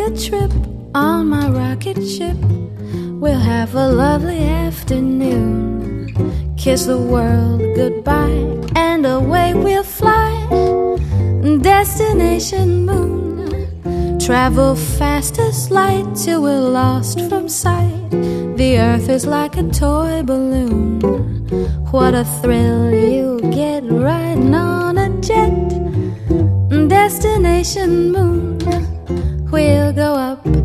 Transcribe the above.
a trip on my rocket ship. We'll have a lovely afternoon, kiss the world goodbye, and away we'll fly. Destination moon, travel fast as light till we're lost from sight. The earth is like a toy balloon. What a thrill you get riding on a jet. Destination moon, we'll go up